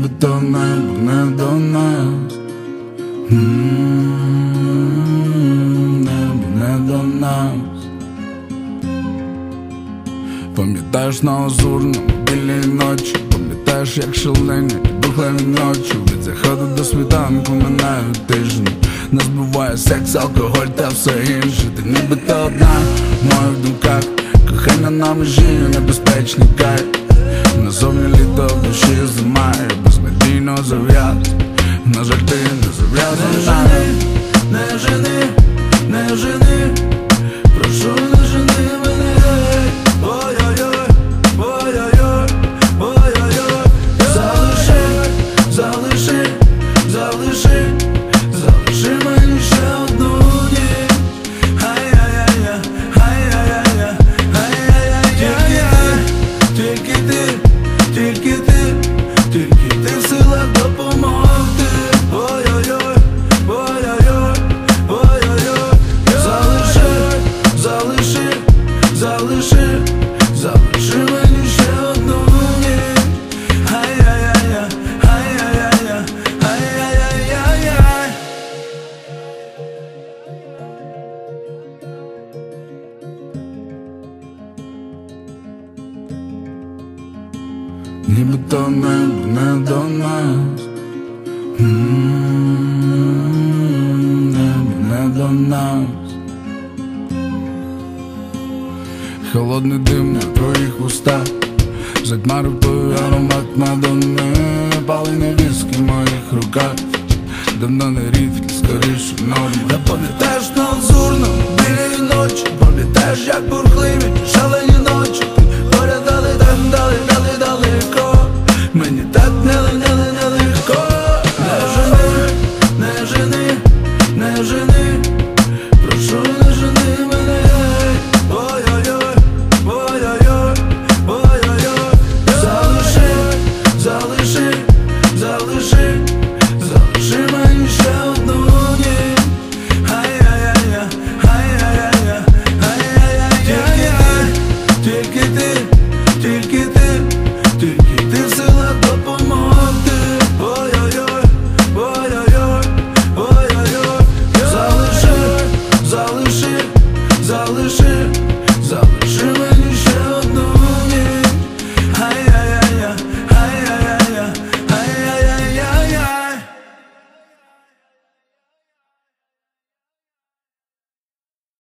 Нібито небо не до нас, небо не до нас. Пам'ятаєш на лазурному білій ночі, пам'ятаєш, як шалені духлені ночі. Від заходу до світанку минають тижні. Нас буває секс, алкоголь та все інше. Ти нібито одна в моїх думках, кохання на межі, небезпечний кайф. Назовні літо, в душі зима, я безнадійно зав'яз. На жаль, ти не зав'язана. Не жени, не жени, прошу, не жени мене. Ой-ой-ой, ой-ой-ой, ой-ой-ой. Залиши, залиши, залиши, залиши мені ще одну ніч. Ай-яй-яй-я, ай-яй-яй-я, ай-яй-яй-я. Тільки ти, тільки ти, тільки ти в силах допомогти. Ой-ой-ой, ой-ой-ой, ой-ой-ой. Залиши, залиши, залиши, залиши мені ще одну ніч. Ай-яй-яй-я, ай-яй-яй-я, ай-яй-яй-яй. Нібито небо не до нас, небо не до нас. Холодний дим на твоїх устах, затьмарив той аромат Мадонни. Палений віскі в моїх руках, давно не рідкість, скоріше норма. Я пам'ятаю